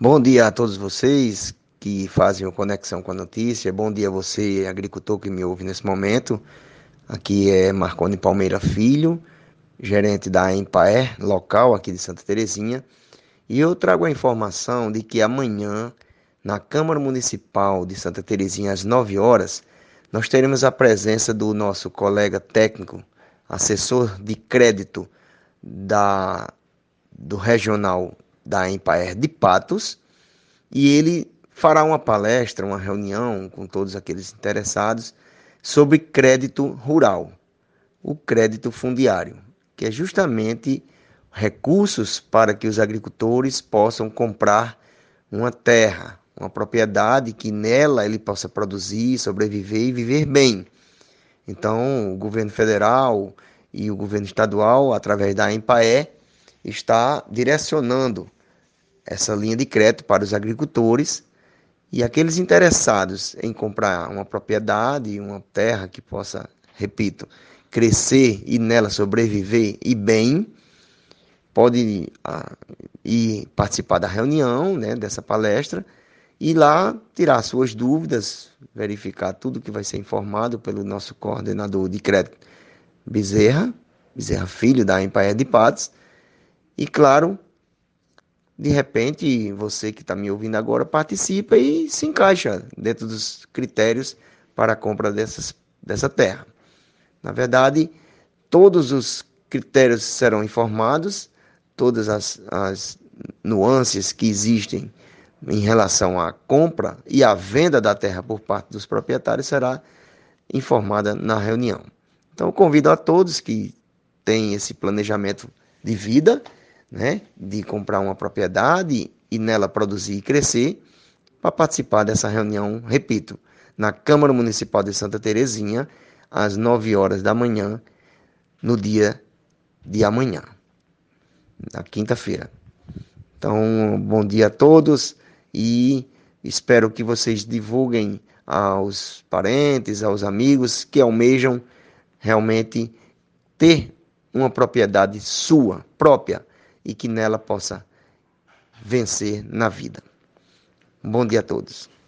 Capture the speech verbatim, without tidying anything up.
Bom dia a todos vocês que fazem o Conexão com a Notícia. Bom dia a você, agricultor que me ouve nesse momento. Aqui é Marconi Palmeira Filho, gerente da Empaer local aqui de Santa Terezinha. E eu trago a informação de que amanhã, na Câmara Municipal de Santa Terezinha, às nove horas, nós teremos a presença do nosso colega técnico, assessor de crédito da, do regional da Empaer de Patos, e ele fará uma palestra, uma reunião com todos aqueles interessados sobre crédito rural, o crédito fundiário, que é justamente recursos para que os agricultores possam comprar uma terra, uma propriedade que nela ele possa produzir, sobreviver e viver bem. Então, o governo federal e o governo estadual, através da Empaer, está direcionando essa linha de crédito para os agricultores e aqueles interessados em comprar uma propriedade, uma terra que possa, repito, crescer e nela sobreviver e bem, pode ah, ir participar da reunião, né, dessa palestra, e lá tirar suas dúvidas, verificar tudo que vai ser informado pelo nosso coordenador de crédito, Bezerra, Bezerra Filho, da Empaer de Patos, e claro, de repente, você que está me ouvindo agora participa e se encaixa dentro dos critérios para a compra dessas, dessa terra. Na verdade, todos os critérios serão informados, todas as, as nuances que existem em relação à compra e à venda da terra por parte dos proprietários será informada na reunião. Então, eu convido a todos que têm esse planejamento de vida, né, de comprar uma propriedade e nela produzir e crescer, para participar dessa reunião, repito, na Câmara Municipal de Santa Terezinha, às nove horas da manhã, no dia de amanhã, na quinta-feira. Então, bom dia a todos e espero que vocês divulguem aos parentes, aos amigos que almejam realmente ter uma propriedade sua, própria, e que nela possa vencer na vida. Um bom dia a todos.